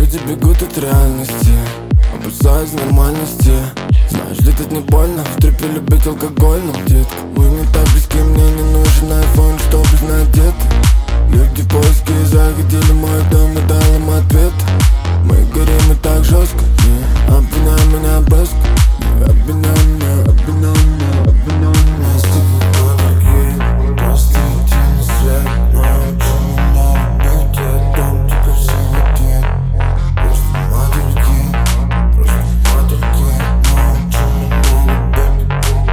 Люди бегут от реальности, опасаясь нормальности. Знаешь, летать не больно, в трипе любить алкоголь. Но, детка, мы не так близки, мне не нужен айфон, чтобы знать где ты. Люди в поиске заходили в мой дом и дал им ответ. Мы горим и так жестко, не обвиняй меня броско. Не обвиняй меня, обвиняй меня, обвиняй меня. Мы с тобой дорогие, просто иди на свет. Научи меня любить, я дам тебе все ответ. Просто мотыльки, научи меня любить.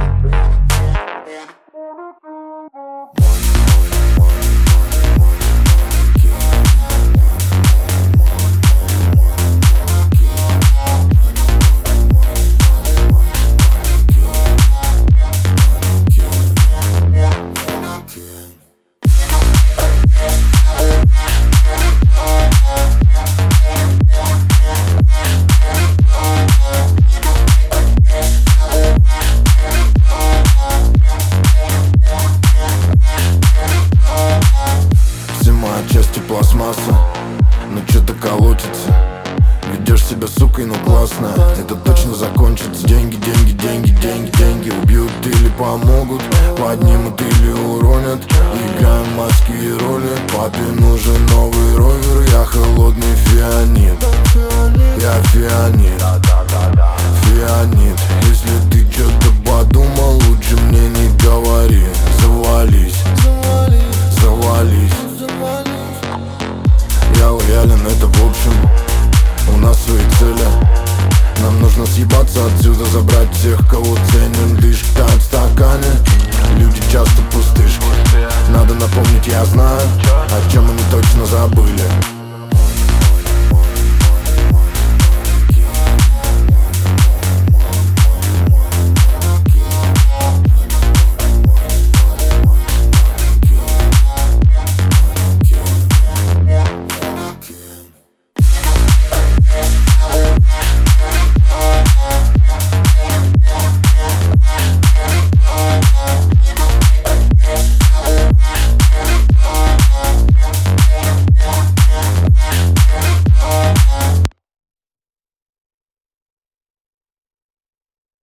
Части пластмасса, но что-то колотится. Ведешь себя сукой, ну классно, это точно закончится. Деньги, деньги, деньги, деньги, деньги убьют или помогут, поднимут или уронят. Играем морские роли, папе нужен новый ровер. Я холодный фианит, я фианит, фианит. Если ты что-то подумал, лучше мне не говори. Завались, завались. Я лоялен, это в общем. У нас свои цели. Нам нужно съебаться отсюда, забрать всех, кого ценим. Лишь тают в стакане, люди часто пустышки. Надо напомнить, я знаю, о чем они точно забыли.